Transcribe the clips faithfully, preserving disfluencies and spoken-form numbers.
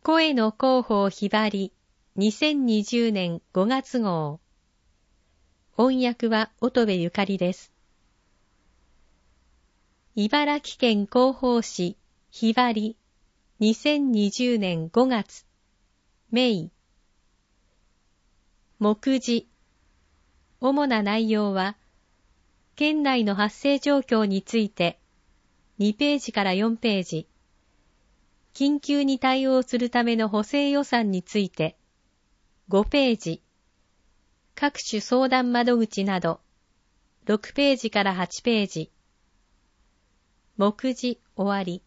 声の広報ひばりにせんにじゅうねんごがつ号。音訳は乙部ゆかりです。茨城県広報誌ひばりにせんにじゅうねんごがつ。メイ。目次。主な内容は、県内の発生状況についてにページからよんページ、緊急に対応するための補正予算についてごページ、各種相談窓口などろくページからはちページ。目次終わり。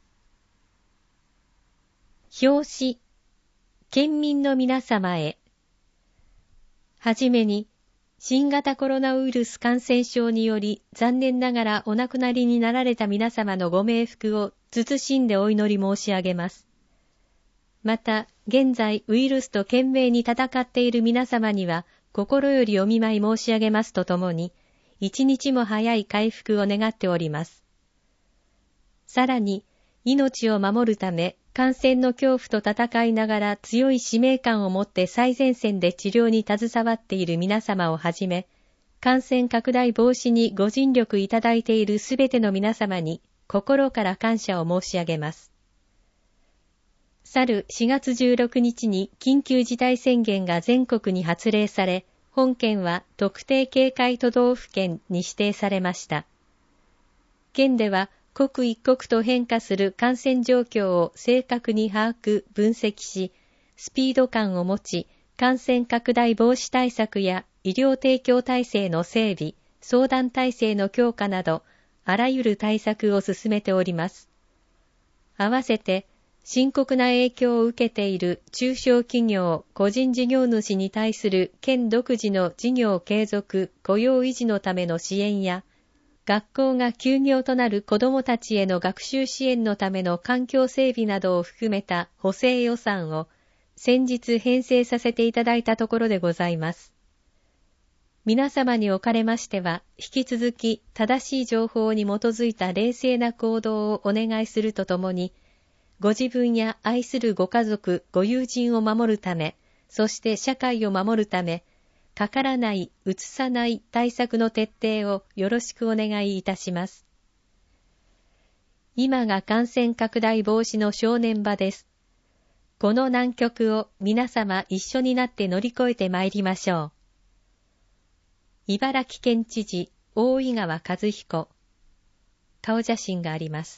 表紙。県民の皆様へ。はじめに、新型コロナウイルス感染症により残念ながらお亡くなりになられた皆様のご冥福を謹んでお祈り申し上げます。また、現在ウイルスと懸命に戦っている皆様には心よりお見舞い申し上げますとともに、一日も早い回復を願っております。さらに、命を守るため、感染の恐怖と戦いながら強い使命感を持って最前線で治療に携わっている皆様をはじめ、感染拡大防止にご尽力いただいているすべての皆様に心から感謝を申し上げます。去るしがつじゅうろくにちに緊急事態宣言が全国に発令され、本県は特定警戒都道府県に指定されました。県では刻一刻と変化する感染状況を正確に把握・分析し、スピード感を持ち、感染拡大防止対策や医療提供体制の整備、相談体制の強化など、あらゆる対策を進めております。合わせて、深刻な影響を受けている中小企業・個人事業主に対する県独自の事業継続・雇用維持のための支援や、学校が休業となる子どもたちへの学習支援のための環境整備などを含めた補正予算を先日編成させていただいたところでございます。皆様におかれましては、引き続き正しい情報に基づいた冷静な行動をお願いするとともに、ご自分や愛するご家族、ご友人を守るため、そして社会を守るため、かからない、うつさない対策の徹底をよろしくお願いいたします。今が感染拡大防止の正念場です。この難局を皆様一緒になって乗り越えてまいりましょう。茨城県知事、大井川和彦。顔写真があります。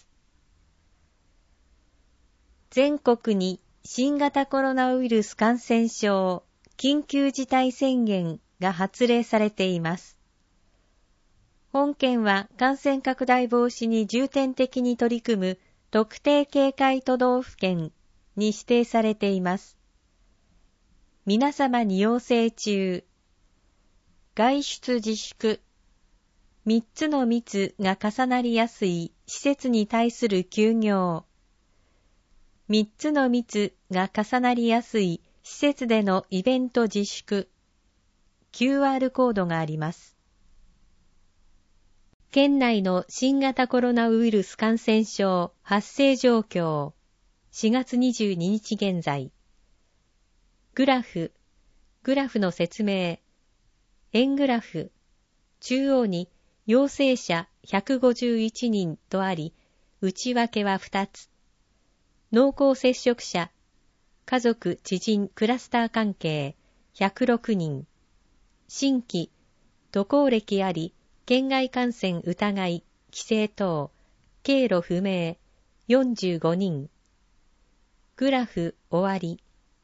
全国に新型コロナウイルス感染症緊急事態宣言が発令されています。本県は感染拡大防止に重点的に取り組む特定警戒都道府県に指定されています。皆様に要請中、外出自粛、三つの密が重なりやすい施設に対する休業、三つの密が重なりやすい施設でのイベント自粛、キューアール コードがあります。県内の新型コロナウイルス感染症発生状況、しがつにじゅうににち現在。グラフ、グラフの説明。円グラフ、中央に陽性者ひゃくごじゅういちにんとあり、内訳はふたつ。濃厚接触者、家族、知人、クラスター関係、ひゃくろくにん。新規、渡航歴あり、県外感染疑い、帰省等、経路不明、よんじゅうごにん。グラフ終わり。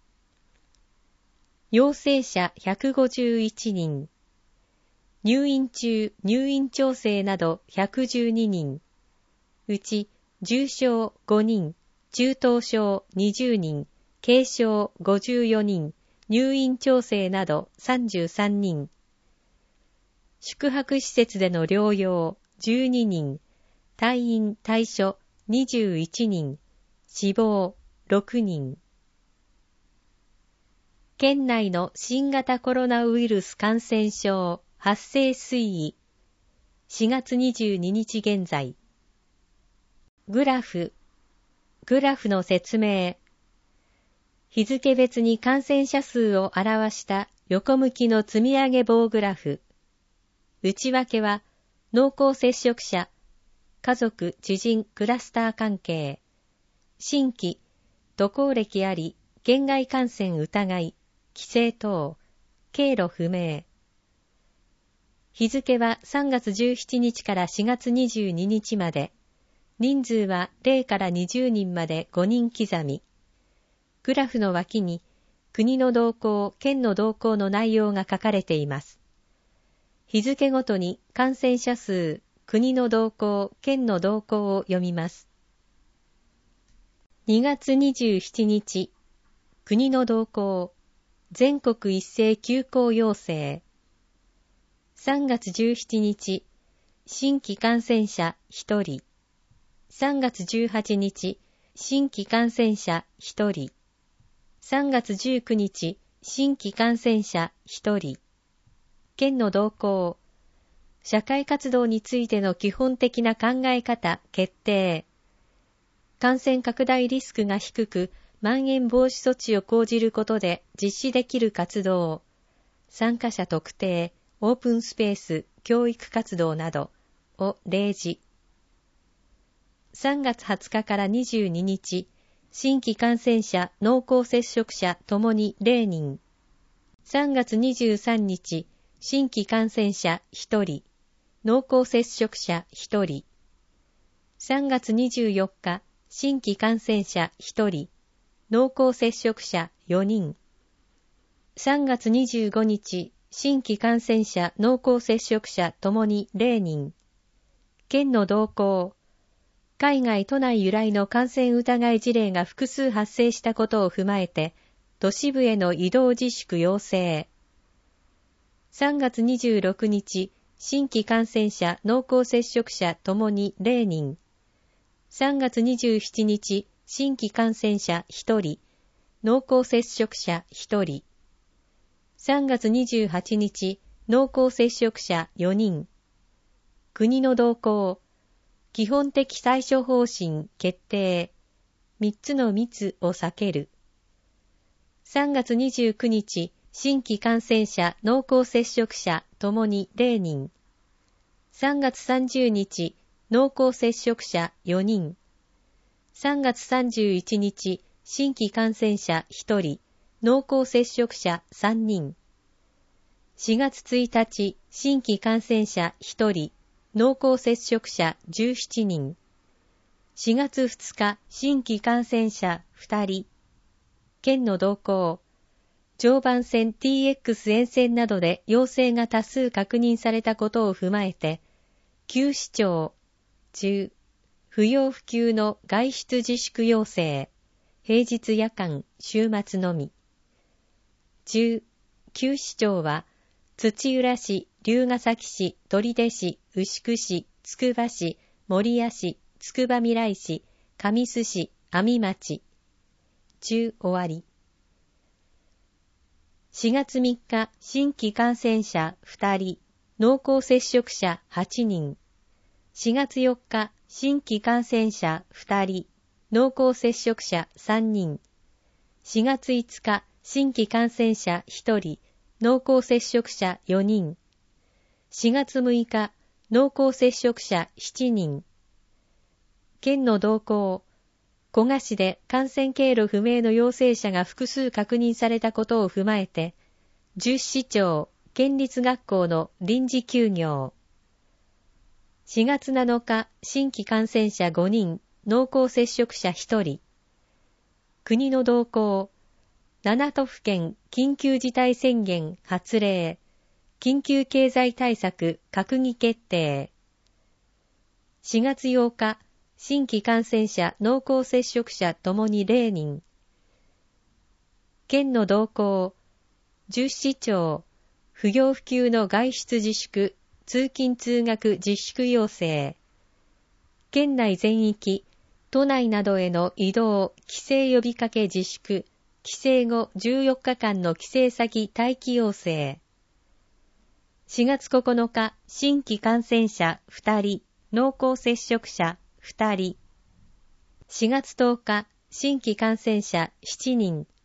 陽性者ひゃくごじゅういちにん。入院中、入院調整などひゃくじゅうににん。うち、重症ごにん、中等症にじゅうにん、軽症ごじゅうよにん、入院調整などさんじゅうさんにん。宿泊施設での療養じゅうににん、退院退所にじゅういちにん、死亡ろくにん。県内の新型コロナウイルス感染症発生推移、しがつにじゅうににち現在。グラフ、グラフの説明。 日付別に感染者数を表した横向きの積み上げ棒グラフ。内訳は、濃厚接触者、家族、知人、クラスター関係、新規、渡航歴あり、県外感染疑い、帰省等、経路不明。日付はさんがつじゅうしちにちからしがつにじゅうににちまで、人数はゼロからにじゅうにんまでごにん刻み。グラフの脇に、国の動向、県の動向の内容が書かれています。日付ごとに感染者数、国の動向、県の動向を読みます。にがつにじゅうしちにち、国の動向、全国一斉休校要請。さんがつじゅうしちにち、新規感染者ひとり。さんがつじゅうはちにち、新規感染者ひとり。さんがつじゅうくにち、新規感染者ひとり。県の動向、社会活動についての基本的な考え方決定。感染拡大リスクが低く、まん延防止措置を講じることで実施できる活動、参加者特定、オープンスペース、教育活動などを例示。さんがつはつかからにじゅうににち、新規感染者、濃厚接触者ともにゼロにん。さんがつにじゅうさんにち、新規感染者ひとり、濃厚接触者ひとり。さんがつにじゅうよっか、新規感染者ひとり、濃厚接触者よにん。さんがつにじゅうごにち、新規感染者、濃厚接触者ともにゼロにん。県の動向、海外都内由来の感染疑い事例が複数発生したことを踏まえて、都市部への移動自粛要請。さんがつにじゅうろくにち、新規感染者、濃厚接触者ともにゼロにん。さんがつにじゅうしちにち、新規感染者ひとり、濃厚接触者ひとり。さんがつにじゅうはちにち、濃厚接触者よにん。国の動向、基本的対処方針決定。みっつの密を避ける。さんがつにじゅうくにち、新規感染者、濃厚接触者ともにゼロにん。さんがつさんじゅうにち、濃厚接触者よにん。さんがつさんじゅういちにち、新規感染者ひとり、濃厚接触者さんにん。しがつついたち、新規感染者ひとり、濃厚接触者じゅうななにん。しがつふつか、新規感染者ふたり。県の動向、常磐線 ティーエックス 沿線などで陽性が多数確認されたことを踏まえて、旧市町、中、不要不急の外出自粛要請、平日夜間、週末のみ。中、旧市町は、土浦市、龍ケ崎市、取手市、牛久市、つくば市、守谷市、つくばみらい市、神栖市、阿見町。中終わり。しがつみっか、新規感染者ふたり、濃厚接触者はちにん。しがつよっか、新規感染者ふたり、濃厚接触者さんにん。しがついつか、新規感染者ひとり、濃厚接触者よにん。しがつむいか、濃厚接触者しちにん。県の動向、古河市で感染経路不明の陽性者が複数確認されたことを踏まえて、じゅっしちょう、県立学校の臨時休業。しがつなのか、新規感染者ごにん、濃厚接触者ひとり。国の動向、ななとふけん緊急事態宣言発令、緊急経済対策閣議決定。しがつようか、新規感染者、濃厚接触者ともにゼロにん。県の動向、じゅっしちょう、不要不急の外出自粛、通勤通学自粛要請。県内全域、都内などへの移動、帰省呼びかけ自粛、帰省後じゅうよっかかんの帰省先待機要請。しがつここのか、新規感染者ふたり、濃厚接触者ふたり。しがつとおか、新規感染者しちにん、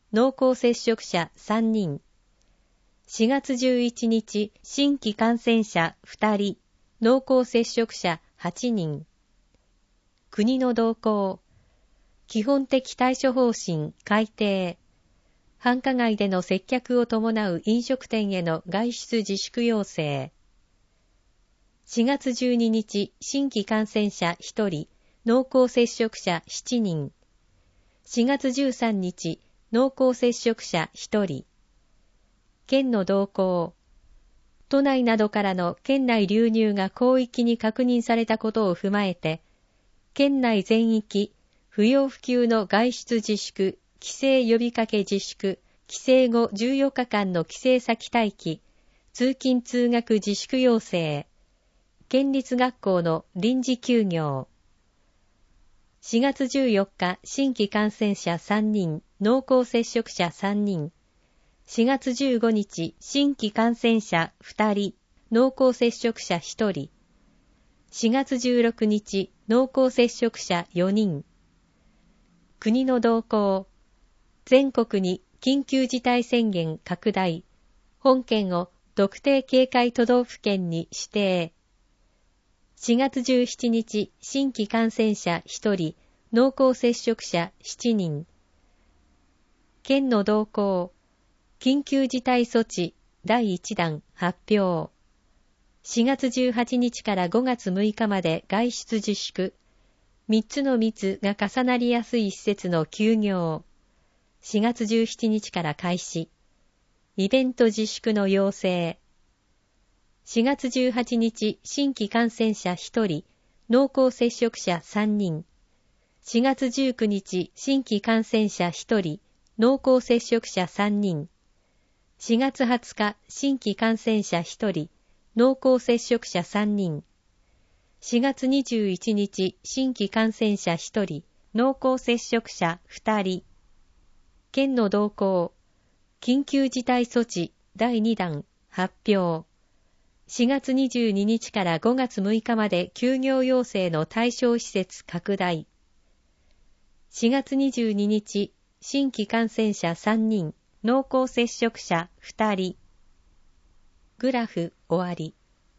濃厚接触者さんにん。しがつじゅういちにち、新規感染者ふたり、濃厚接触者はちにん。国の動向。基本的対処方針改定。繁華街での接客を伴う飲食店への外出自粛要請。しがつじゅうににち、新規感染者ひとり、濃厚接触者しちにん。しがつじゅうさんにち、濃厚接触者ひとり。県の動向。都内などからの県内流入が広域に確認されたことを踏まえて、県内全域、不要不急の外出自粛、帰省呼びかけ自粛、帰省後じゅうよっかかんの帰省先待機、通勤通学自粛要請、県立学校の臨時休業。しがつじゅうよっか、新規感染者さんにん、濃厚接触者さんにん。しがつじゅうごにち、新規感染者ふたり、濃厚接触者ひとり。しがつじゅうろくにち、濃厚接触者よにん。国の動向。全国に緊急事態宣言拡大。本県を特定警戒都道府県に指定。しがつじゅうしちにち、新規感染者ひとり、濃厚接触者しちにん。県の動向。緊急事態措置だいいちだん発表。しがつじゅうはちにちからごがつむいかまで外出自粛。みっつの密が重なりやすい施設の休業。しがつじゅうしちにちから開始。イベント自粛の要請。しがつじゅうはちにち、新規感染者ひとり、濃厚接触者さんにん。しがつじゅうくにち、新規感染者ひとり、濃厚接触者さんにん。しがつはつか、新規感染者ひとり、濃厚接触者さんにん。しがつにじゅういちにち、新規感染者ひとり、濃厚接触者ふたり。県の動向。緊急事態措置だいにだん発表。しがつにじゅうににちからごがつむいかまで休業要請の対象施設拡大。しがつにじゅうににち、新規感染者さんにん、濃厚接触者ふたり。グラフ終わり。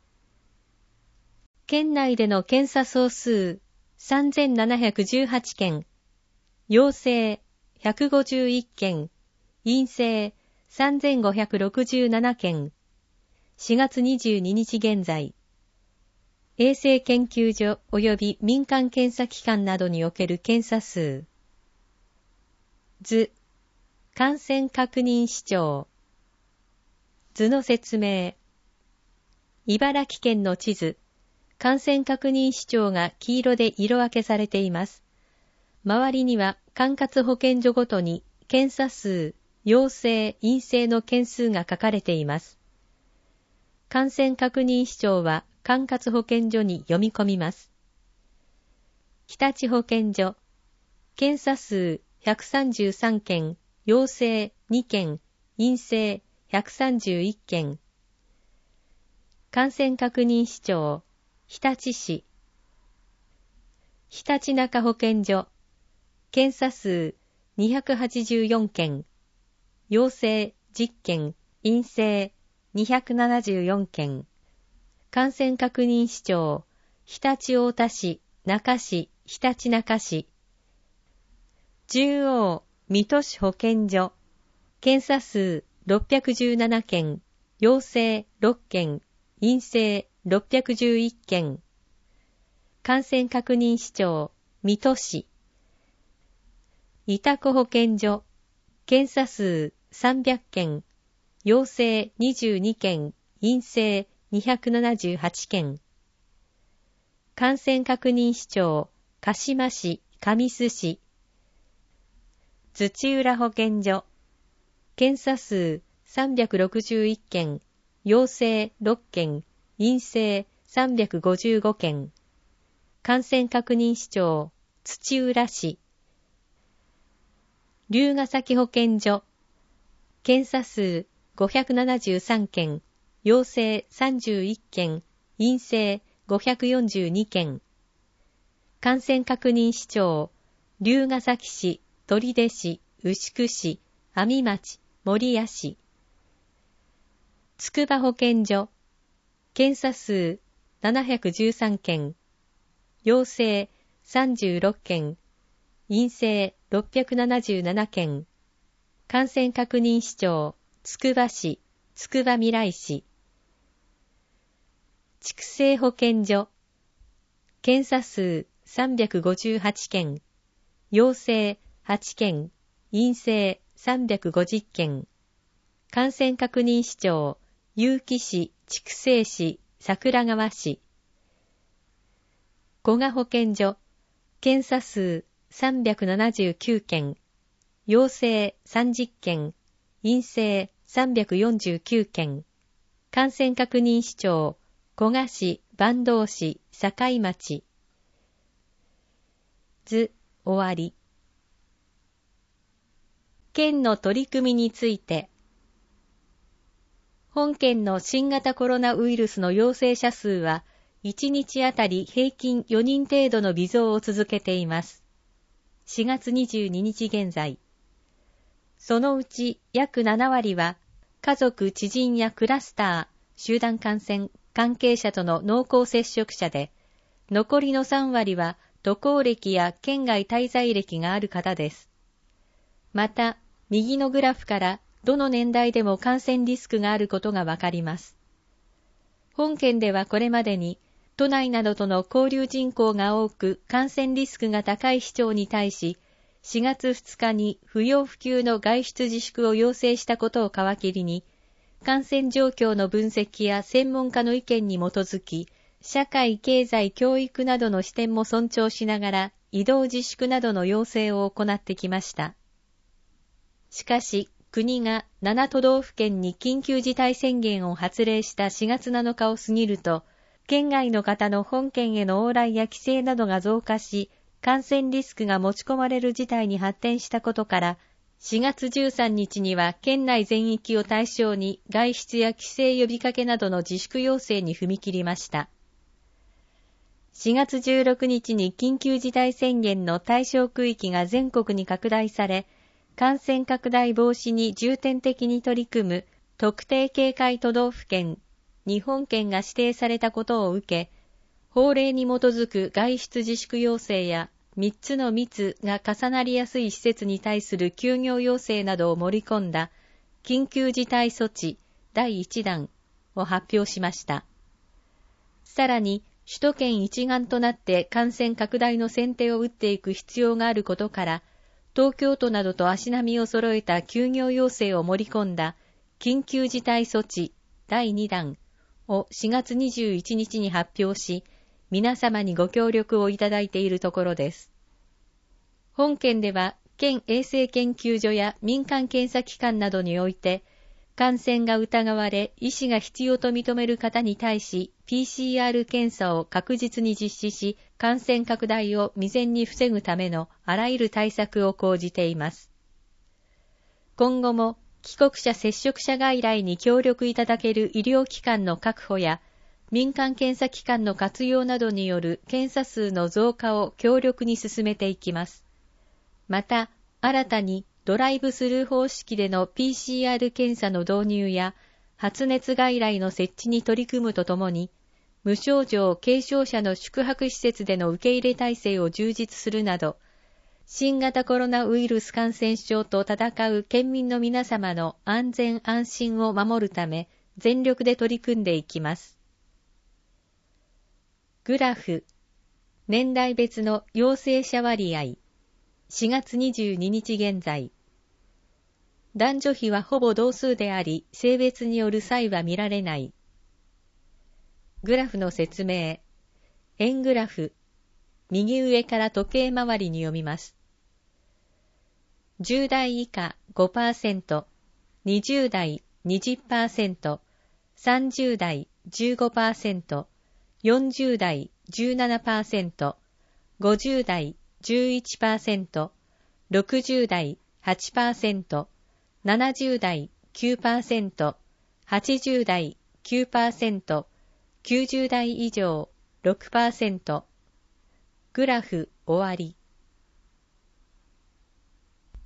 県内での検査総数さんぜんななひゃくじゅうはちけん、陽性ひゃくごじゅういっけん、陰性さんぜんごひゃくろくじゅうななけん。しがつにじゅうににち現在、衛生研究所及び民間検査機関などにおける検査数。図、感染確認視聴。図の説明。茨城県の地図、感染確認視聴が黄色で色分けされています。周りには管轄保健所ごとに検査数、陽性、陰性の件数が書かれています。感染確認視聴は管轄保健所に読み込みます。日立保健所、検査数ひゃくさんじゅうさんけん、陽性にけん、陰性ひゃくさんじゅういっけん。感染確認視聴、日立市。ひたちなか保健所、検査数にひゃくはちじゅうよんけん、陽性じっけん、陰性にひゃくななじゅうよんけん。感染確認視聴、常陸太田市、那珂市、ひたちなか市。中央、水戸市保健所、検査数ろっぴゃくじゅうななけん、陽性ろっけん、陰性ろっぴゃくじゅういっけん。感染確認視聴、水戸市。潮来保健所、検査数さんびゃっけん、陽性にじゅうにけん、陰性にひゃくななじゅうはちけん。感染確認視聴、鹿島市、神栖市。土浦保健所、検査数さんびゃくろくじゅういっけん、陽性ろっけん、陰性さんびゃくごじゅうごけん。感染確認視聴、土浦市。龍ケ崎保健所、検査数ごひゃくななじゅうさんけん、陽性さんじゅういっけん、陰性ごひゃくよんじゅうにけん。感染確認視聴、龍ケ崎市、取手市、牛久市、 阿見町、守谷市。つくば保健所、検査数ななひゃくじゅうさんけん、陽性さんじゅうろっけん、陰性ろっぴゃくななじゅうななけん、感染確認市長、つくば市、つくばみらい市。畜生保健所、検査数さんびゃくごじゅうはちけん、陽性はちけん、陰性さんびゃくごじゅっけん、感染確認市長、結城市、筑西市、桜川市。古賀保健所、検査数さんびゃくななじゅうきゅうけん、陽性さんじゅっけん、陰性さんびゃくよんじゅうきゅうけん、感染確認市長、古賀市、坂東市、境町。図、終わり。県の取り組みについて。本県の新型コロナウイルスの陽性者数はいちにちあたり平均よにん程度の微増を続けています。しがつにじゅうににち現在。そのうち約ななわりは家族、知人やクラスター、集団感染、関係者との濃厚接触者で、残りのさんわりは渡航歴や県外滞在歴がある方です。また、右のグラフからどの年代でも感染リスクがあることがわかります。本県ではこれまでに、都内などとの交流人口が多く感染リスクが高い市町に対し、しがつふつかに不要不急の外出自粛を要請したことを皮切りに、感染状況の分析や専門家の意見に基づき、社会、経済、教育などの視点も尊重しながら移動自粛などの要請を行ってきました。しかし、国がななとどうふけんに緊急事態宣言を発令したしがつなのかを過ぎると、県外の方の本県への往来や帰省などが増加し、感染リスクが持ち込まれる事態に発展したことから、しがつじゅうさんにちには県内全域を対象に外出や帰省呼びかけなどの自粛要請に踏み切りました。しがつじゅうろくにちに緊急事態宣言の対象区域が全国に拡大され、感染拡大防止に重点的に取り組む特定警戒都道府県、日本県が指定されたことを受け、法令に基づく外出自粛要請やみっつの密が重なりやすい施設に対する休業要請などを盛り込んだ緊急事態措置だいいちだんを発表しました。さらに、首都圏一丸となって感染拡大の先手を打っていく必要があることから、東京都などと足並みを揃えた休業要請を盛り込んだ緊急事態措置だいにだんをしがつにじゅういちにちに発表し、皆様にご協力をいただいているところです。本県では、県衛生研究所や民間検査機関などにおいて、感染が疑われ、医師が必要と認める方に対し、ピーシーアール 検査を確実に実施し、感染拡大を未然に防ぐためのあらゆる対策を講じています。今後も、帰国者接触者外来に協力いただける医療機関の確保や、民間検査機関の活用などによる検査数の増加を強力に進めていきます。また、新たにドライブスルー方式での ピーシーアール 検査の導入や、発熱外来の設置に取り組むとともに、無症状軽症者の宿泊施設での受け入れ体制を充実するなど、新型コロナウイルス感染症と戦う県民の皆様の安全安心を守るため、全力で取り組んでいきます。グラフ、年代別の陽性者割合、しがつにじゅうににち現在。男女比はほぼ同数であり、性別による差異は見られない。グラフの説明。円グラフ。右上から時計回りに読みます。じゅうだい以下 ごパーセント、にじゅうだい にじゅっパーセント、さんじゅうだい じゅうごパーセント、よんじゅうだい じゅうななパーセント、ごじゅうだい じゅういちパーセント、ろくじゅうだい はちパーセント、ななじゅうだい きゅうパーセント、はちじゅうだい きゅうパーセント、きゅうじゅうだい以上 ろくパーセント。グラフ終わり。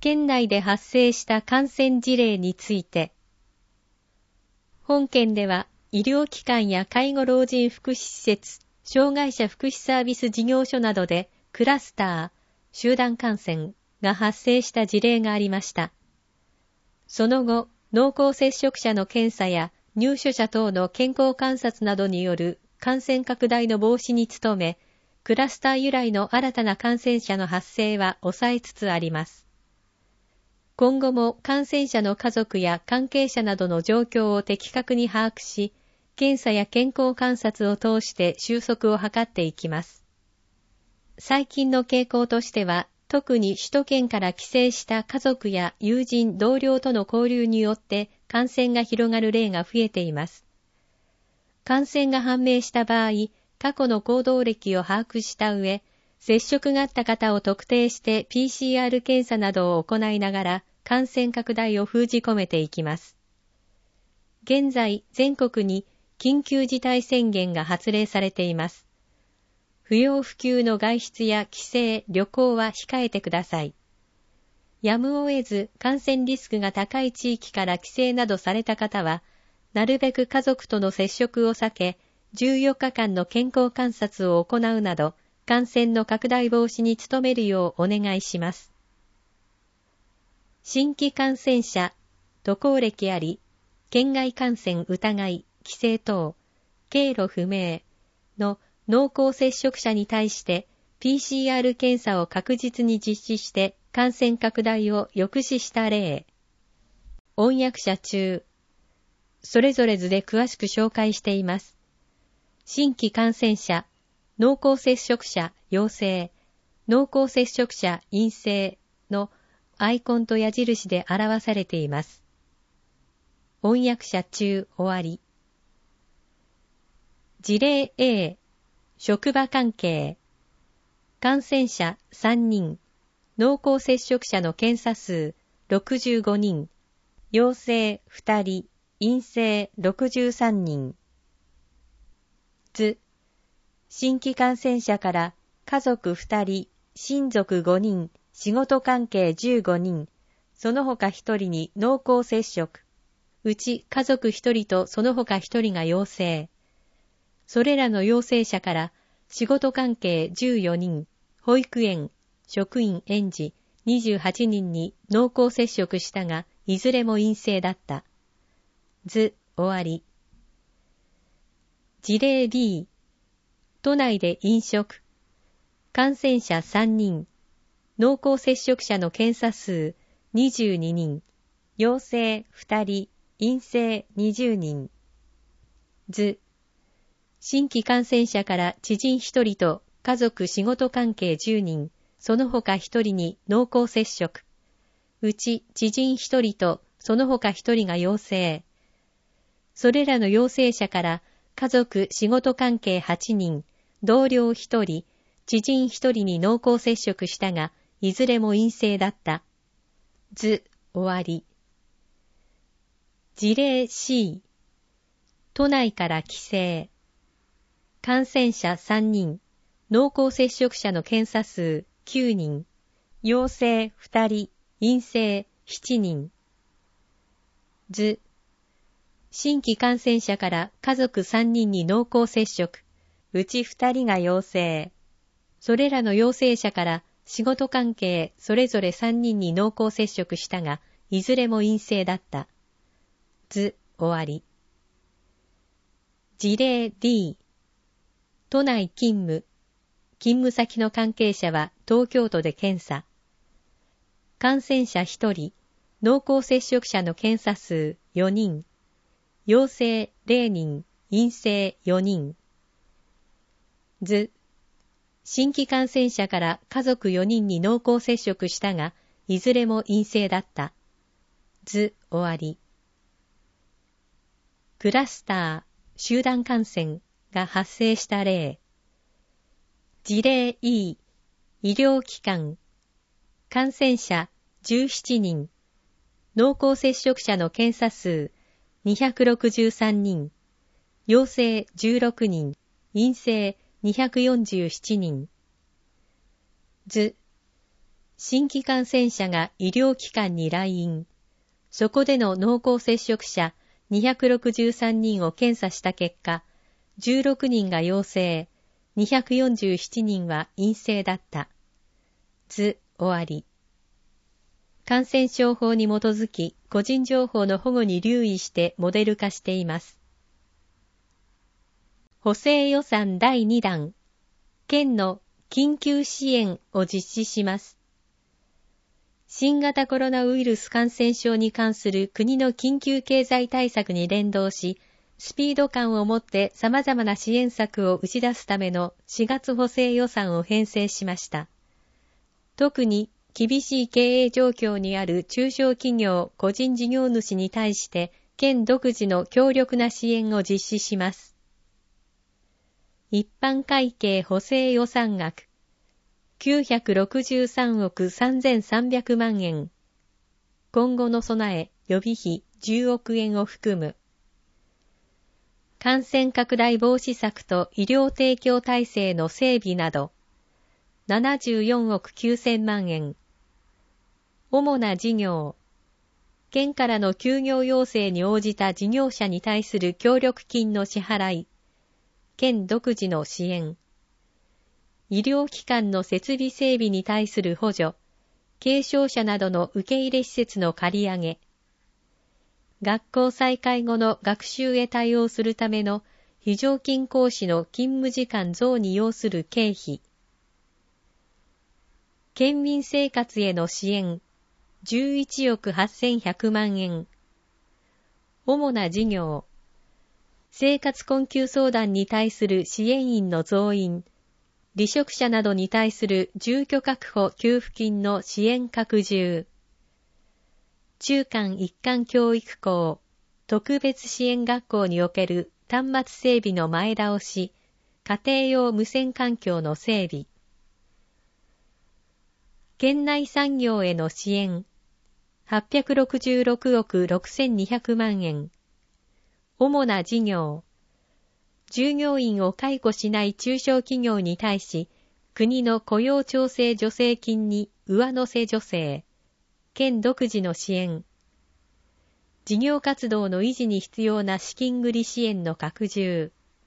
県内で発生した感染事例について、本県では医療機関や介護老人福祉施設、障害者福祉サービス事業所などでクラスター、集団感染が発生した事例がありました。その後、濃厚接触者の検査や入所者等の健康観察などによる感染拡大の防止に努め、クラスター由来の新たな感染者の発生は抑えつつあります。今後も感染者の家族や関係者などの状況を的確に把握し、検査や健康観察を通して収束を図っていきます。最近の傾向としては、特に首都圏から帰省した家族や友人、同僚との交流によって感染が広がる例が増えています。感染が判明した場合、過去の行動歴を把握した上、接触があった方を特定して ピーシーアール 検査などを行いながら感染拡大を封じ込めていきます。現在、全国に緊急事態宣言が発令されています。不要不急の外出や帰省、旅行は控えてください。やむを得ず感染リスクが高い地域から帰省などされた方は、なるべく家族との接触を避け、じゅうよっかかんの健康観察を行うなど、感染の拡大防止に努めるようお願いします。新規感染者、渡航歴あり、県外感染疑い、帰省等、経路不明の濃厚接触者に対して ピーシーアール 検査を確実に実施して感染拡大を抑止した例。御訳者中、それぞれ図で詳しく紹介しています。新規感染者、濃厚接触者陽性、濃厚接触者陰性のアイコンと矢印で表されています。御訳者中終わり。事例 A、職場関係。感染者さんにん、濃厚接触者の検査数ろくじゅうごにん、陽性ふたり、陰性ろくじゅうさんにん。図、新規感染者から家族ふたり、親族ごにん、仕事関係じゅうごにん、その他ひとりに濃厚接触。うち家族ひとりとその他ひとりが陽性。それらの陽性者から仕事関係じゅうよにん、保育園、職員、園児にじゅうはちにんに濃厚接触したが、いずれも陰性だった。図、終わり。事例 B、都内で飲食。感染者さんにん、濃厚接触者の検査数にじゅうににん、陽性ふたり、陰性にじゅうにん。図、新規感染者から知人ひとりと家族仕事関係じゅうにん、その他ひとりに濃厚接触。うち知人ひとりとその他ひとりが陽性。それらの陽性者から家族仕事関係はちにん、同僚ひとり、知人ひとりに濃厚接触したが、いずれも陰性だった。図、終わり。事例 C、都内から帰省。感染者さんにん、濃厚接触者の検査数きゅうにん、陽性ふたり、陰性しちにん。図、新規感染者から家族さんにんに濃厚接触、うちふたりが陽性。それらの陽性者から仕事関係それぞれさんにんに濃厚接触したが、いずれも陰性だった。図、終わり。事例 D、都内勤務。勤務先の関係者は東京都で検査。感染者ひとり、濃厚接触者の検査数よにん。陽性れいにん、陰性よにん。図、新規感染者から家族よにんに濃厚接触したが、いずれも陰性だった。図、終わり。クラスター、集団感染が発生した例。事例 E、医療機関。感染者じゅうななにん。濃厚接触者の検査数にひゃくろくじゅうさんにん。陽性じゅうろくにん。陰性にひゃくよんじゅうななにん。図、 新規感染者が医療機関に来院。そこでの濃厚接触者にひゃくろくじゅうさんにんを検査した結果、じゅうろくにんが陽性、にひゃくよんじゅうななにんは陰性だった。図終わり。感染症法に基づき、個人情報の保護に留意してモデル化しています。補正予算だいにだん、県の緊急支援を実施します。新型コロナウイルス感染症に関する国の緊急経済対策に連動し、スピード感を持って様々な支援策を打ち出すためのしがつ補正予算を編成しました。特に厳しい経営状況にある中小企業・個人事業主に対して県独自の強力な支援を実施します。一般会計補正予算額きゅうひゃくろくじゅうさんおくさんぜんさんびゃくまんえん。今後の備え予備費じゅうおくえんを含む。感染拡大防止策と医療提供体制の整備などななじゅうよんおくきゅうせんまんえん。主な事業。県からの休業要請に応じた事業者に対する協力金の支払い。県独自の支援。医療機関の設備整備に対する補助。軽症者などの受け入れ施設の借り上げ。学校再開後の学習へ対応するための非常勤講師の勤務時間増に要する経費。県民生活への支援。じゅういちおくはっせんひゃくまんえん。主な事業。生活困窮相談に対する支援員の増員。離職者などに対する住居確保給付金の支援拡充。中間一貫教育校、特別支援学校における端末整備の前倒し、家庭用無線環境の整備。県内産業への支援、はっぴゃくろくじゅうろくおくろくせんにひゃくまんえん。主な事業。従業員を解雇しない中小企業に対し、国の雇用調整助成金に上乗せ助成、県独自の支援。事業活動の維持に必要な資金繰り支援の拡充。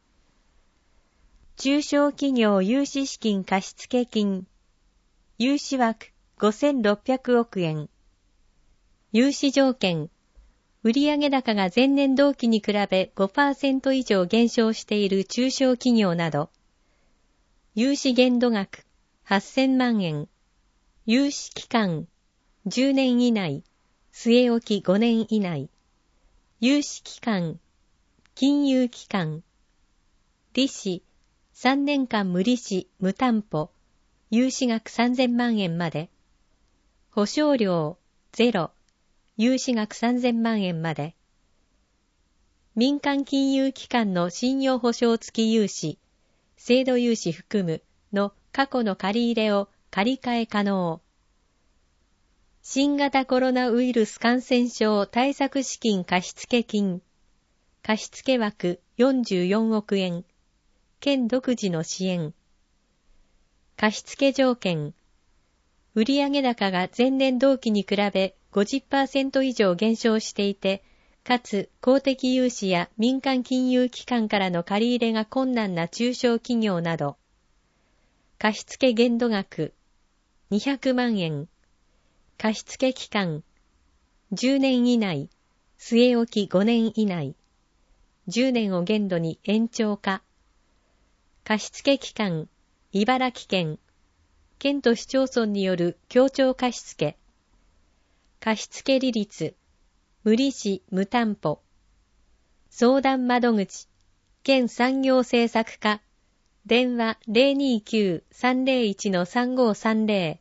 中小企業融資資金貸付金。融資枠ごせんろっぴゃくおくえん。融資条件。売上高が前年同期に比べ ごパーセント 以上減少している中小企業など。融資限度額はっせんまんえん。融資期間じゅうねん以内。据え置きごねん以内。融資期間金融機関。利子さんねんかん無利子無担保。融資額さんぜんまんえんまで。保証料ゼロ。融資額さんぜんまんえんまで。民間金融機関の信用保証付き融資、制度融資含むの過去の借り入れを借り換え可能。新型コロナウイルス感染症対策資金貸付金。貸付枠よんじゅうよんおくえん。県独自の支援。貸付条件。売上高が前年同期に比べ ごじゅっパーセント 以上減少していて、かつ公的融資や民間金融機関からの借り入れが困難な中小企業など。貸付限度額にひゃくまんえん。貸付期間じゅうねん以内。据え置きごねん以内。じゅうねんを限度に延長か。貸付期間茨城県。県と市町村による協調貸付。貸付利率。無利子無担保。相談窓口。県産業政策課。電話 ゼロにきゅうさんゼロいちのさんごさんゼロ。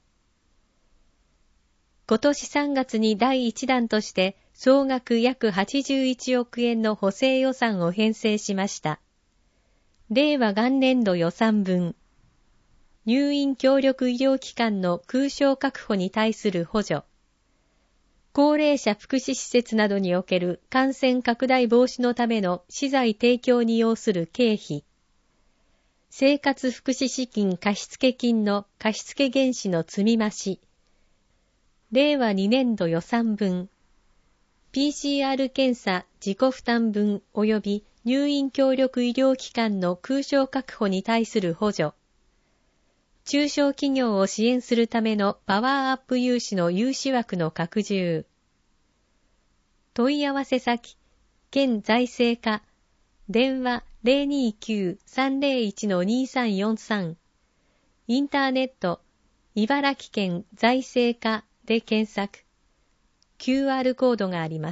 今年さんがつにだいいちだんとして総額約はちじゅういちおくえんの補正予算を編成しました。令和元年度予算分。入院協力医療機関の空床確保に対する補助。高齢者福祉施設などにおける感染拡大防止のための資材提供に要する経費。生活福祉資金貸付金の貸付原資の積み増し。 れいわにねんど予算分、ピーシーアール 検査自己負担分及び入院協力医療機関の空床確保に対する補助、中小企業を支援するためのパワーアップ融資の融資枠の拡充、問い合わせ先、県財政課、電話 ゼロにきゅう さんゼロいち にさんよんさん、インターネット、茨城県財政課で検索、キューアール コードがあります。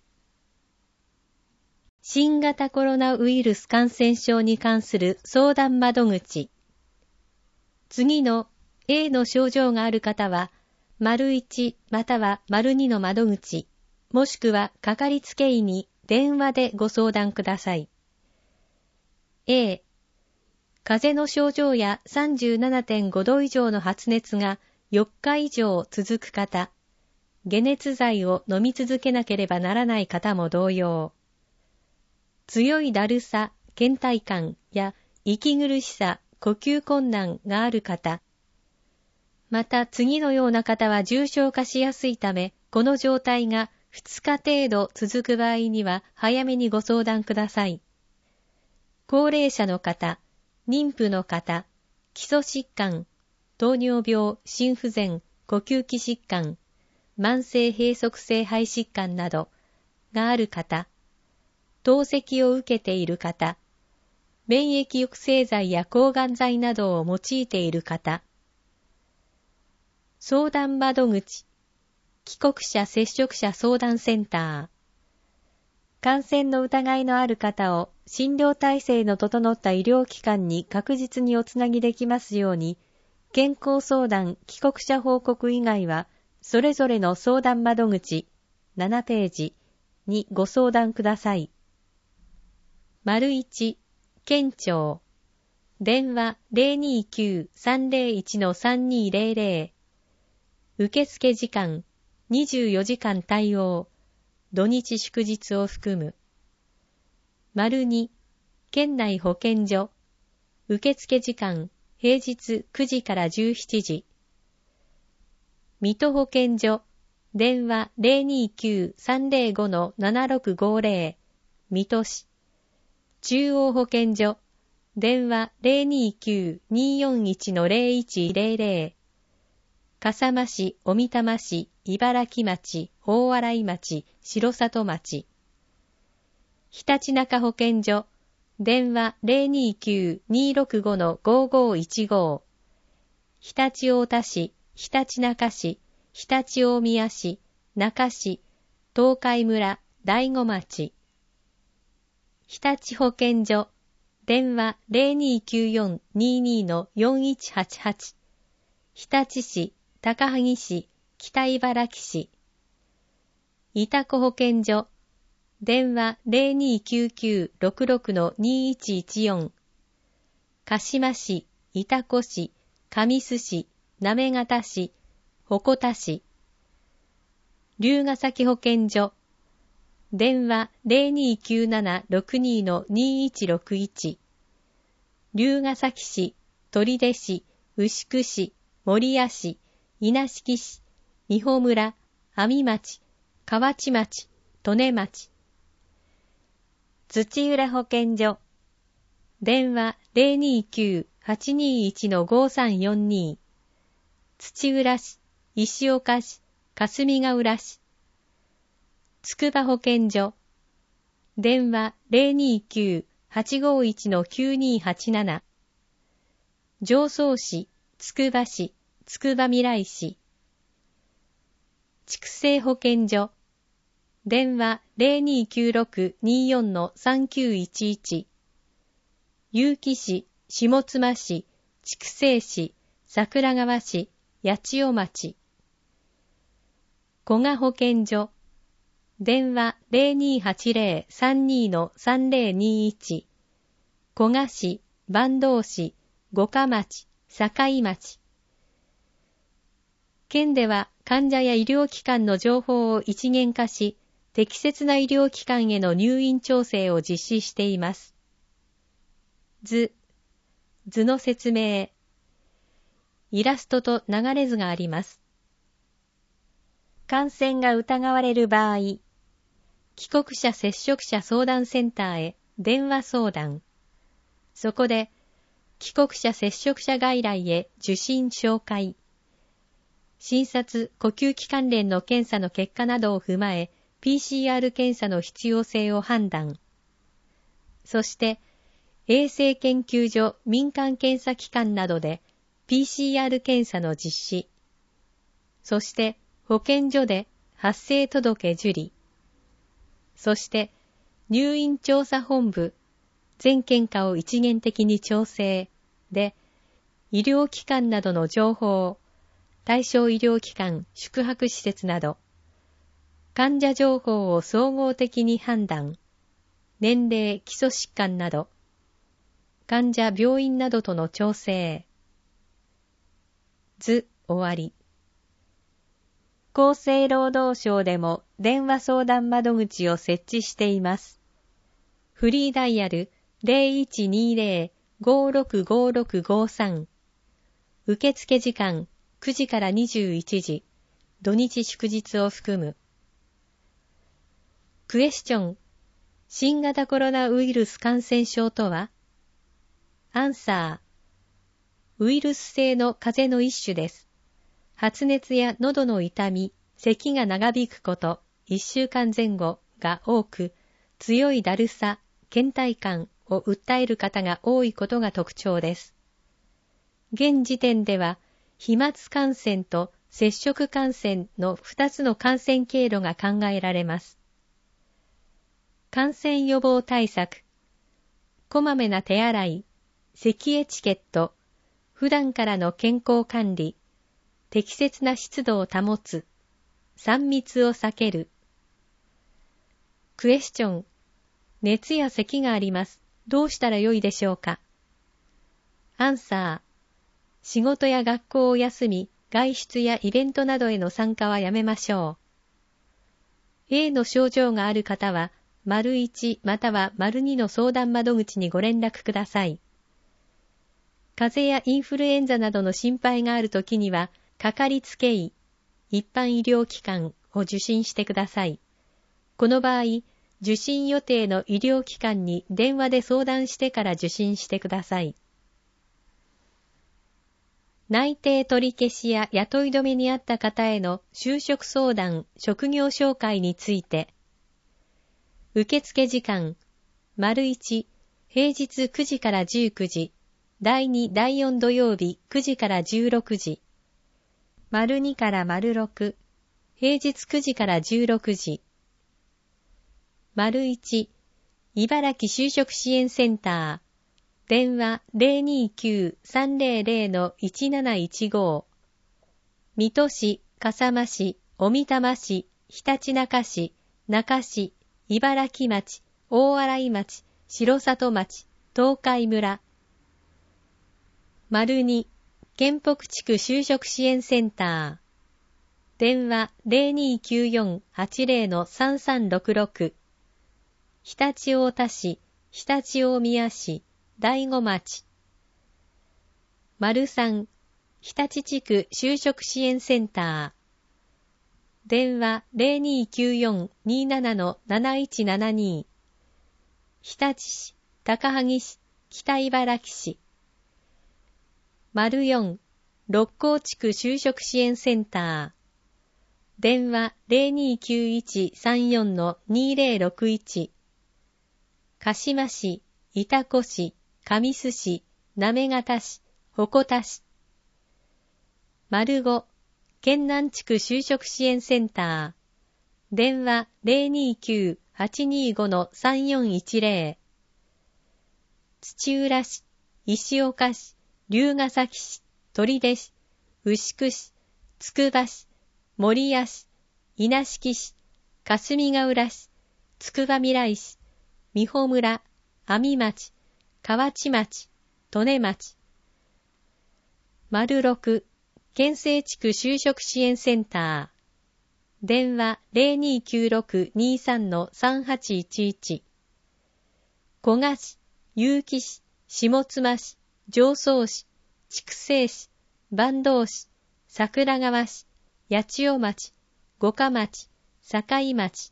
新型コロナウイルス感染症に関する相談窓口。次の A の症状がある方は、丸いちまたは丸にの窓口、もしくはかかりつけ医に電話でご相談ください。A、風邪の症状や さんじゅうななてんご 度以上の発熱がよっか以上続く方、解熱剤を飲み続けなければならない方も同様。強いだるさ、倦怠感や息苦しさ、呼吸困難がある方、また次のような方は重症化しやすいため、この状態がふつか程度続く場合には早めにご相談ください。高齢者の方、妊婦の方、基礎疾患、糖尿病、心不全、呼吸器疾患、慢性閉塞性肺疾患などがある方、透析を受けている方、免疫抑制剤や抗がん剤などを用いている方、相談窓口、帰国者接触者相談センター、感染の疑いのある方を診療体制の整った医療機関に確実におつなぎできますように、健康相談帰国者報告以外は、それぞれの相談窓口ななページにご相談ください。丸いち、県庁、電話 ゼロにきゅう さんゼロいち さんにゼロゼロ、受付時間にじゅうよじかん対応、土日祝日を含む。丸に、県内保健所、受付時間平日くじからじゅうしちじ。水戸保健所、電話 ゼロにきゅう さんゼロご ななろくごゼロ、水戸市。中央保健所、電話 ゼロにきゅう によんいち ゼロいちゼロゼロ。笠間市、小美玉市、茨城町、大洗町、城里町。ひたちなか保健所、電話 ゼロにきゅう にろくご ごごいちご。常陸太田市、ひたちなか市、常陸大宮市、那珂市、東海村、大子町。日立保健所、電話 ゼロにきゅうよん にに よんいちはちはち。日立市、高萩市、北茨城市。いたこ保健所、電話 ゼロにきゅうきゅう ろくろく にいちいちよん。鹿島市、いたこ市、神栖市、行方市、鉾田市。龍ヶ崎保健所、電話 ゼロにきゅうなな ろくに にいちろくいち。龍ヶ崎市、取手市、牛久市、守谷市、稲敷市、美保村、阿見町、河内町、利根町。土浦保健所、電話 ゼロにきゅう はちにいち ごさんよんに。土浦市、石岡市、霞ヶ浦市。筑波保健所、電話 ゼロにきゅう はちごいち きゅうにはちなな。常総市、つくば市、つくばみらい市。畜生保健所、電話 ゼロにきゅうろく によん さんきゅういちいち。結城市、下妻市、筑西市、桜川市、八千代町。古賀保健所、電話 ゼロにはちゼロ さんに さんゼロにいち。古賀市、坂東市、五霞町、境町。県では患者や医療機関の情報を一元化し、適切な医療機関への入院調整を実施しています。図、図の説明。イラストと流れ図があります。 感染が疑われる場合、帰国者接触者相談センターへ電話相談。そこで、帰国者接触者外来へ受診紹介。診察、呼吸器関連の検査の結果などを踏まえ、ピーシーアール 検査の必要性を判断。そして、衛生研究所民間検査機関などで ピーシーアール 検査の実施。そして、保健所で発生届受理。そして、入院調査本部、全県下を一元的に調整で、医療機関などの情報、対象医療機関、宿泊施設など、患者情報を総合的に判断、年齢、基礎疾患など、患者、病院などとの調整。図、終わり。厚生労働省でも電話相談窓口を設置しています。フリーダイヤル ゼロいちにゼロ ごろくごろくごさん。受付時間くじからにじゅういちじ、土日祝日を含む。クエスチョン。新型コロナウイルス感染症とは？アンサー。ウイルス性の風邪の一種です。発熱や喉の痛み、咳が長引くこと、いっしゅうかんぜん後が多く、強いだるさ、倦怠感を訴える方が多いことが特徴です。現時点では、飛沫感染と接触感染のふたつの感染経路が考えられます。感染予防対策。こまめな手洗い、咳エチケット、普段からの健康管理、適切な湿度を保つ、さん密を避ける。クエスチョン。熱や咳があります。どうしたらよいでしょうか？アンサー。仕事や学校を休み、外出やイベントなどへの参加はやめましょう。A の症状がある方は、丸いちまたは丸にの相談窓口にご連絡ください。風邪やインフルエンザなどの心配があるときには、かかりつけ医、一般医療機関を受診してください。この場合、受診予定の医療機関に電話で相談してから受診してください。内定取り消しや雇い止めにあった方への就職相談、職業紹介について、受付時間、丸いち、平日くじからじゅうくじ、だいに、だいよん土曜日くじからじゅうろくじ、丸にから丸ろく、平日くじからじゅうろくじ、丸いち、茨城就職支援センター、電話 ゼロにきゅう さんゼロゼロ いちなないちご、水戸市、笠間市、小美玉市、ひたちなか市、那珂市、茨城町、大洗町、城里町、東海村。丸に、県北地区就職支援センター。電話 ゼロにきゅうよん はちゼロ さんさんろくろく。常陸太田市、常陸大宮市、大子町。丸さん、日立地区就職支援センター。電話 ゼロにきゅうよん になな なないちななに。日立市、高萩市、北茨城市。丸よん、六甲地区就職支援センター。電話 ゼロにきゅういちさんよん にゼロろくいち。鹿島市、潮来市、神栖市、行方市、鉾田市。丸ご、県南地区就職支援センター。電話 ゼロにきゅう はちにご さんよんいちゼロ。土浦市、石岡市、龍ケ崎市、取手市、牛久市、つくば市、守谷市、稲敷市、霞ヶ浦市、つくばみらい市、美保村、阿見町、河内町、利根町。丸ろく、県西地区就職支援センター。電話 ゼロにきゅうろく にさん さんはちいちいち。古河市、結城市、下妻市、常総市、筑西市、坂東市、桜川市、八千代町、 五日町、境町。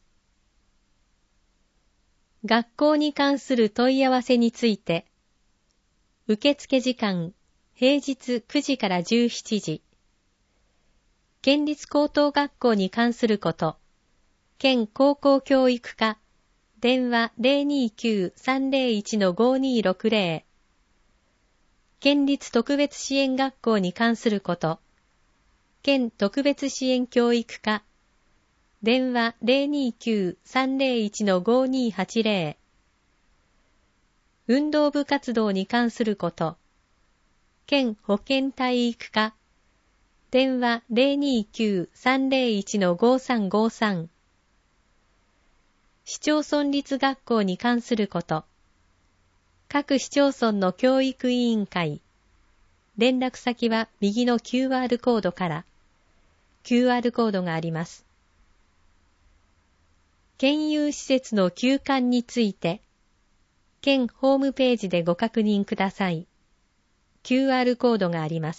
学校に関する問い合わせについて、受付時間、平日くじからじゅうしちじ。県立高等学校に関すること、県高校教育課、電話 ゼロにきゅう さんゼロいち ごにろくゼロ。県立特別支援学校に関すること、県特別支援教育課、電話 ゼロにきゅう さんゼロいち ごにはちゼロ。運動部活動に関すること、県保健体育課、電話 ゼロにきゅう さんゼロいち ごさんごさん。市町村立学校に関すること、各市町村の教育委員会、連絡先は右の キューアール コードから、キューアール コードがあります。県有施設の休館について、県ホームページでご確認ください。キューアール コードがあります。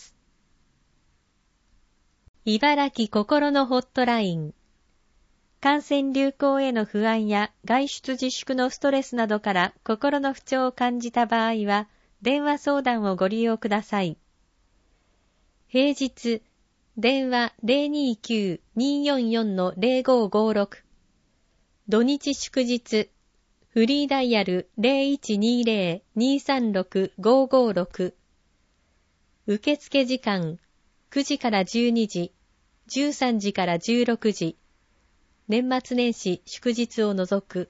茨城心のホットライン。感染流行への不安や外出自粛のストレスなどから心の不調を感じた場合は、電話相談をご利用ください。平日、電話 ゼロにきゅう によんよん ゼロごごろく。土日祝日、フリーダイヤル ゼロいちにゼロ にさんろく ごごろく。受付時間、くじからじゅうにじ、じゅうさんじからじゅうろくじ。年末年始祝日を除く。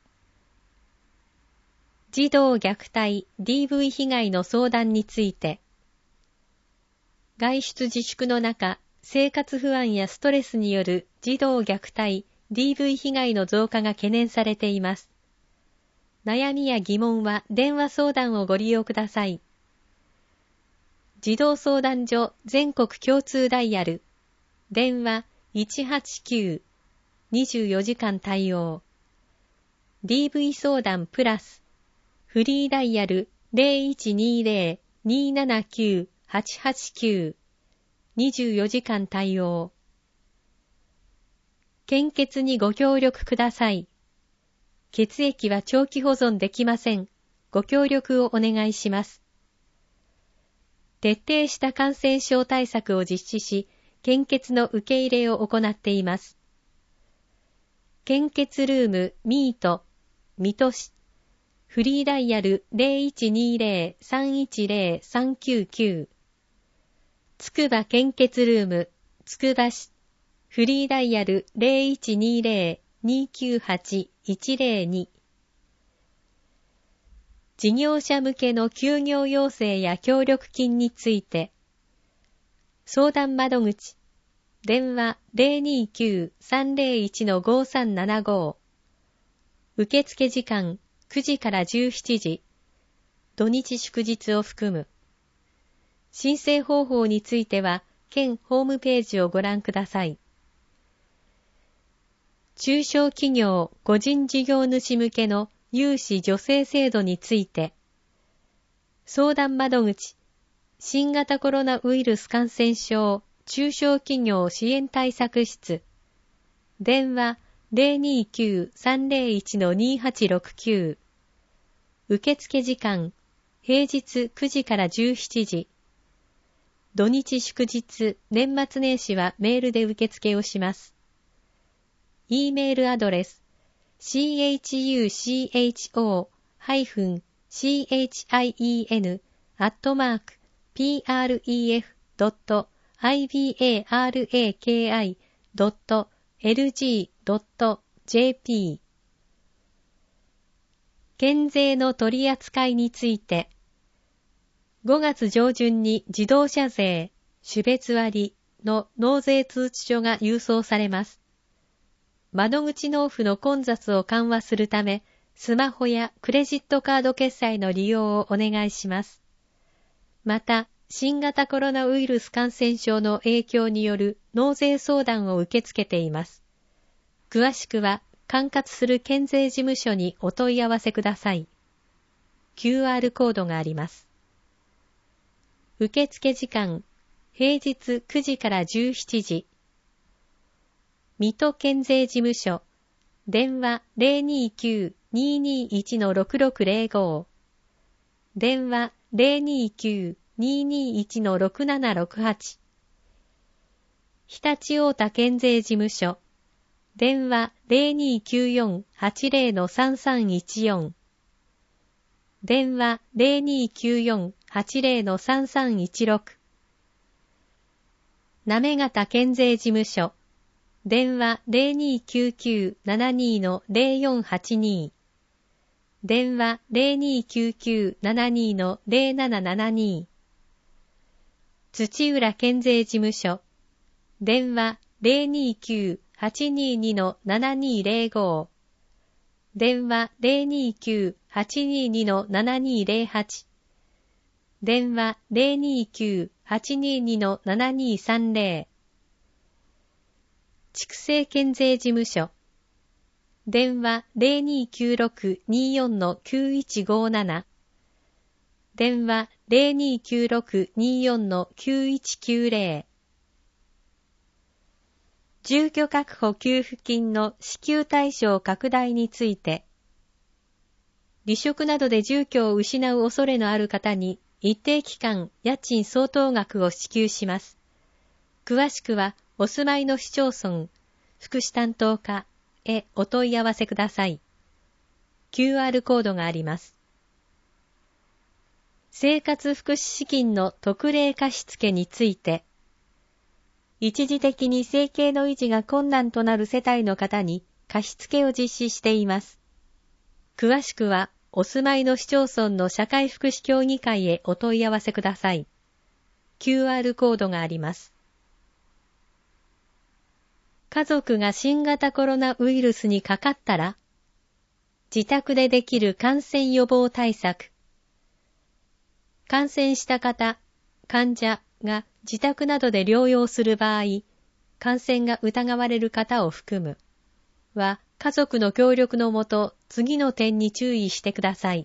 児童虐待 ディーブイ 被害の相談について、外出自粛の中、生活不安やストレスによる児童虐待 ディーブイ 被害の増加が懸念されています。悩みや疑問は電話相談をご利用ください。児童相談所全国共通ダイヤル、電話いちはちきゅう、にじゅうよじかん対応。ディーブイ 相談プラス、フリーダイヤル ゼロいちにゼロ にななきゅう はちはちきゅう、にじゅうよじかん対応。献血にご協力ください。血液は長期保存できません。ご協力をお願いします。徹底した感染症対策を実施し、献血の受け入れを行っています。献血ルームミート、水戸市、フリーダイヤル ゼロいちにゼロ さんいちゼロ さんきゅうきゅう。つくば献血ルーム、つくば市、フリーダイヤル ゼロいちにゼロ にきゅうはち いちゼロに。事業者向けの休業要請や協力金について、相談窓口、電話 ゼロにきゅう さんゼロいち ごさんななご。受付時間くじからじゅうしちじ、土日祝日を含む。申請方法については、県ホームページをご覧ください。中小企業・個人事業主向けの融資助成制度について、相談窓口、新型コロナウイルス感染症中小企業支援対策室、電話 ゼロにきゅう さんゼロいち にはちろくきゅう。受付時間、平日くじからじゅうしちじ。土日祝日、年末年始はメールで受付をします。e メールアドレス、シーエイチユーシーエイチオー ハイフン シーエイチアイイーエヌ アットマーク ピーアールイーエフ ドット アイビーエーアールエーケーアイ ドット エルジー ドット ジェーピー。県税の取り扱いについて、ごがつ上旬に自動車税、種別割の納税通知書が郵送されます。窓口納付の混雑を緩和するため、スマホやクレジットカード決済の利用をお願いします。また、新型コロナウイルス感染症の影響による納税相談を受け付けています。詳しくは、管轄する県税事務所にお問い合わせください。キューアール コードがあります。受付時間、平日くじからじゅうしちじ。 水戸県税事務所、電話 ゼロにきゅう にーにーいち ろくろくゼロご、電話 ゼロにきゅう にーにーいち ろくななろくはち、常陸太田県税事務所、電話 ゼロにきゅうよん はちゼロ さんさんいちよん、電話 ゼロにきゅうよん はちゼロ さんさんいちろく、行方県税事務所、電話 ゼロにきゅうきゅう ななにー ゼロよんはちに、電話 ゼロにきゅうきゅう ななにー ゼロななななに、土浦県税事務所、電話 ゼロにきゅう はちにーに ななにーゼロご、電話 ゼロにきゅう はちにーに ななにーゼロはち、電話 ゼロにきゅう はちにーに ななにーさんゼロ、筑西県税事務所、電話 ゼロにきゅうろく にーよん きゅういちごなな、電話 ゼロにきゅうろく にーよん きゅういちきゅうゼロ、住居確保給付金の支給対象拡大について、離職などで住居を失う恐れのある方に一定期間家賃相当額を支給します。詳しくはお住まいの市町村、福祉担当課へお問い合わせください。キューアール コードがあります。生活福祉資金の特例貸付について、一時的に生計の維持が困難となる世帯の方に貸付を実施しています。詳しくはお住まいの市町村の社会福祉協議会へお問い合わせください。キューアール コードがあります。家族が新型コロナウイルスにかかったら、自宅でできる感染予防対策。感染した方、患者が自宅などで療養する場合、感染が疑われる方を含む、は家族の協力のもと次の点に注意してください。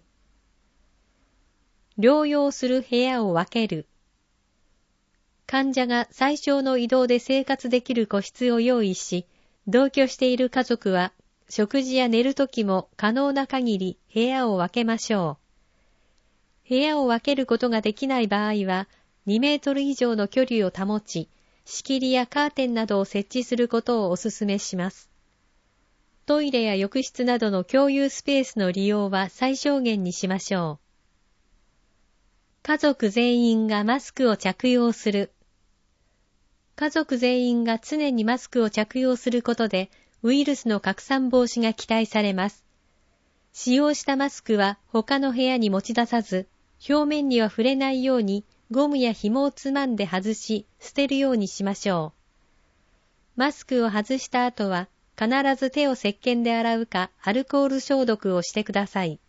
療養する部屋を分ける。患者が最小の移動で生活できる個室を用意し、同居している家族は食事や寝るときも可能な限り部屋を分けましょう。部屋を分けることができない場合は、にメートル以上の距離を保ち、仕切りやカーテンなどを設置することをお勧めします。トイレや浴室などの共有スペースの利用は最小限にしましょう。家族全員がマスクを着用する。家族全員が常にマスクを着用することで、ウイルスの拡散防止が期待されます。使用したマスクは他の部屋に持ち出さず、表面には触れないようにゴムや紐をつまんで外し、捨てるようにしましょう。マスクを外した後は、必ず手を石鹸で洗うかアルコール消毒をしてください。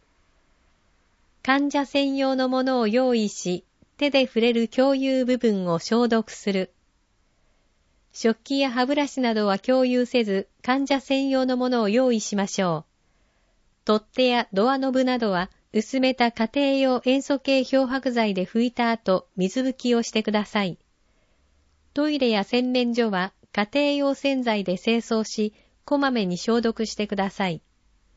患者専用のものを用意し、手で触れる共有部分を消毒する。食器や歯ブラシなどは共有せず、患者専用のものを用意しましょう。取っ手やドアノブなどは薄めた家庭用塩素系漂白剤で拭いた後、水拭きをしてください。トイレや洗面所は家庭用洗剤で清掃し、こまめに消毒してください。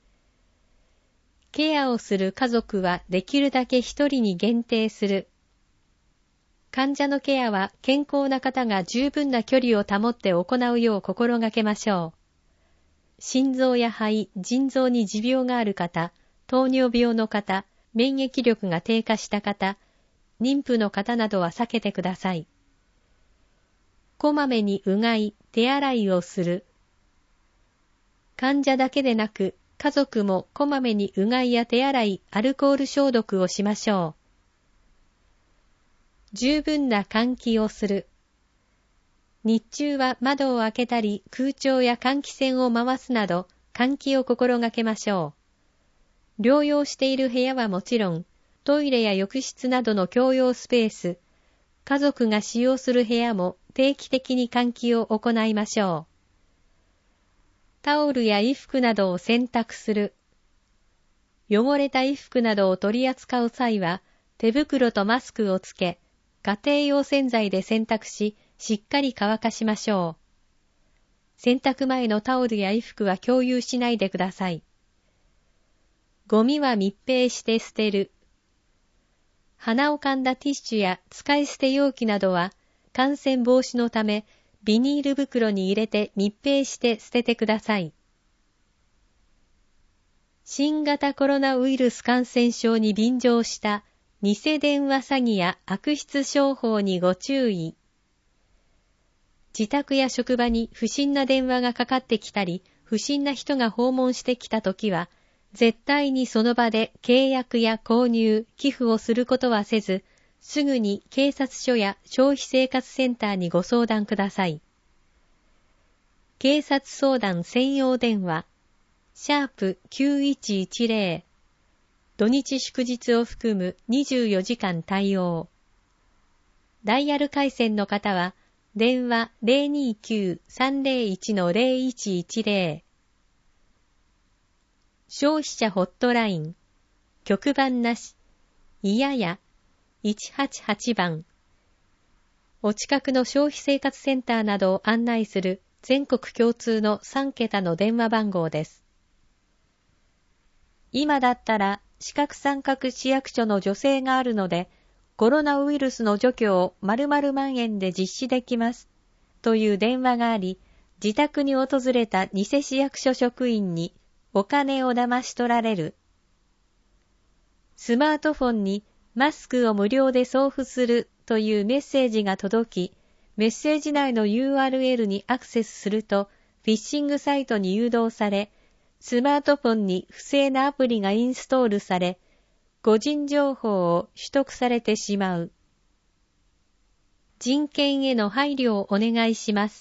ケアをする家族はできるだけ一人に限定する。患者のケアは健康な方が十分な距離を保って行うよう心がけましょう。心臓や肺、腎臓に持病がある方、糖尿病の方、免疫力が低下した方、妊婦の方などは避けてください。こまめにうがい、手洗いをする。患者だけでなく、家族もこまめにうがいや手洗い、アルコール消毒をしましょう。十分な換気をする。日中は窓を開けたり空調や換気扇を回すなど換気を心がけましょう。療養している部屋はもちろん、トイレや浴室などの共用スペース、家族が使用する部屋も定期的に換気を行いましょう。タオルや衣服などを洗濯する。汚れた衣服などを取り扱う際は、手袋とマスクをつけ、家庭用洗剤で洗濯し、しっかり乾かしましょう。 洗濯前のタオルや衣服は共有しないでください。ゴミは密閉して捨てる。鼻を噛んだティッシュや使い捨て容器などは感染防止のためビニール袋に入れて密閉して捨ててください。新型コロナウイルス感染症に便乗した偽電話詐欺や悪質商法にご注意。自宅や職場に不審な電話がかかってきたり、不審な人が訪問してきたときは、絶対にその場で契約や購入、寄付をすることはせず、すぐに警察署や消費生活センターにご相談ください。警察相談専用電話、シャープきゅういちいちゼロ、土日祝日を含むにじゅうよじかん対応。ダイヤル回線の方は、電話 ゼロにきゅう さんゼロいち ゼロいちいちゼロ。消費者ホットライン、局番なし、いやや、いちはちはちばん。お近くの消費生活センターなどを案内する全国共通のさんけたの電話番号です。今だったら、四角三角市役所の助成があるので、コロナウイルスの除去を〇〇万円で実施できます。という電話があり、自宅に訪れた偽市役所職員にお金を騙し取られる。スマートフォンにマスクを無料で送付するというメッセージが届き、メッセージ内の ユーアールエル にアクセスすると、フィッシングサイトに誘導され、スマートフォンに不正なアプリがインストールされ、個人情報を取得されてしまう。人権への配慮をお願いします。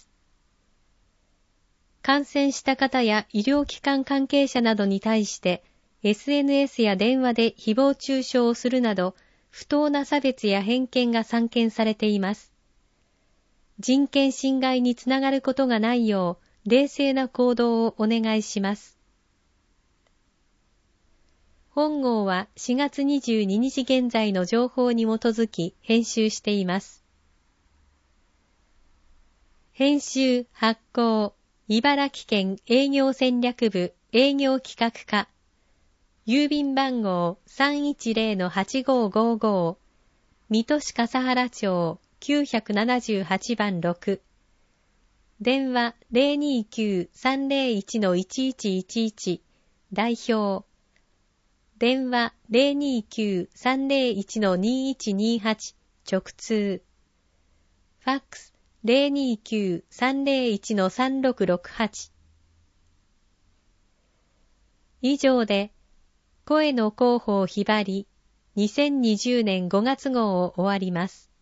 感染した方や医療機関関係者などに対して、エスエヌエス や電話で誹謗中傷をするなど、不当な差別や偏見が散見されています。人権侵害につながることがないよう、冷静な行動をお願いします。本号はしがつにじゅうににち現在の情報に基づき編集しています。編集発行、茨城県営業戦略部営業企画課、郵便番号 さんいちゼロのはちごごご、水戸市笠原町きゅうななはちばんろく、電話 ゼロにきゅう さんゼロいち いちいちいちいち、代表、電話 ゼロにきゅう さんゼロいち にいちにはち、直通、ファックス ゼロにきゅう さんゼロいち さんろくろくはち。以上で、声の広報ひばりにせんにじゅうねんごがつ号を終わります。